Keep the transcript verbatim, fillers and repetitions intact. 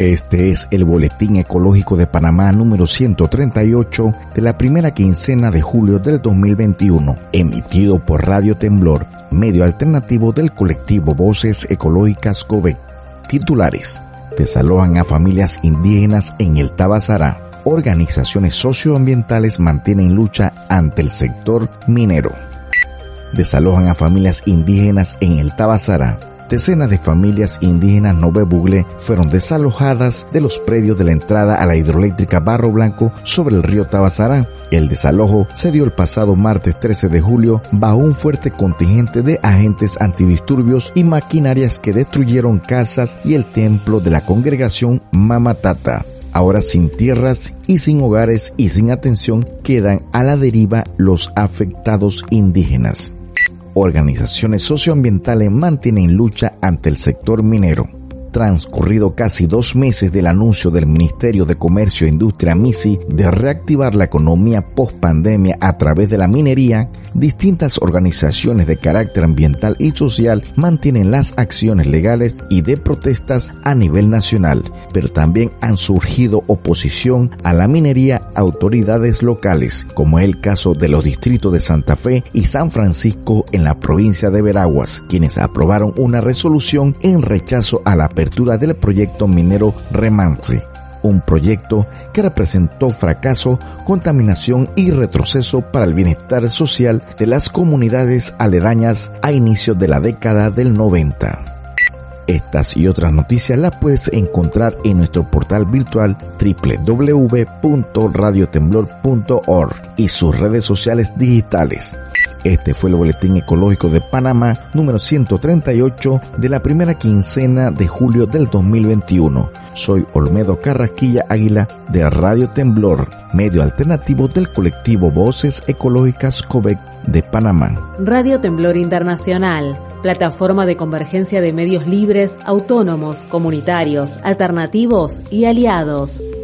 Este es el Boletín Ecológico de Panamá número ciento treinta y ocho de la primera quincena de julio del dos mil veintiuno, emitido por Radio Temblor, medio alternativo del colectivo Voces Ecológicas COVEC. Titulares: desalojan a familias indígenas en el Tabasará. Organizaciones socioambientales mantienen lucha ante el sector minero. Desalojan a familias indígenas en el Tabasará. Decenas de familias indígenas Nove Bugle fueron desalojadas de los predios de la entrada a la hidroeléctrica Barro Blanco sobre el río Tabasará. El desalojo se dio el pasado martes trece de julio bajo un fuerte contingente de agentes antidisturbios y maquinarias que destruyeron casas y el templo de la congregación Mamatata. Ahora sin tierras y sin hogares y sin atención, quedan a la deriva los afectados indígenas. Organizaciones socioambientales mantienen lucha ante el sector minero. Transcurrido casi dos meses del anuncio del Ministerio de Comercio e Industria MISI de reactivar la economía post-pandemia a través de la minería, distintas organizaciones de carácter ambiental y social mantienen las acciones legales y de protestas a nivel nacional, pero también han surgido oposición a la minería a autoridades locales, como es el caso de los distritos de Santa Fe y San Francisco en la provincia de Veraguas, quienes aprobaron una resolución en rechazo a la apertura del proyecto minero Remance, un proyecto que representó fracaso, contaminación y retroceso para el bienestar social de las comunidades aledañas a inicios de la década del noventa. Estas y otras noticias las puedes encontrar en nuestro portal virtual doble u doble u doble u punto radio temblor punto org y sus redes sociales digitales. Este fue el Boletín Ecológico de Panamá número ciento treinta y ocho de la primera quincena de julio del dos mil veintiuno. Soy Olmedo Carrasquilla Águila de Radio Temblor, medio alternativo del colectivo Voces Ecológicas COVEC de Panamá. Radio Temblor Internacional, plataforma de convergencia de medios libres, autónomos, comunitarios, alternativos y aliados.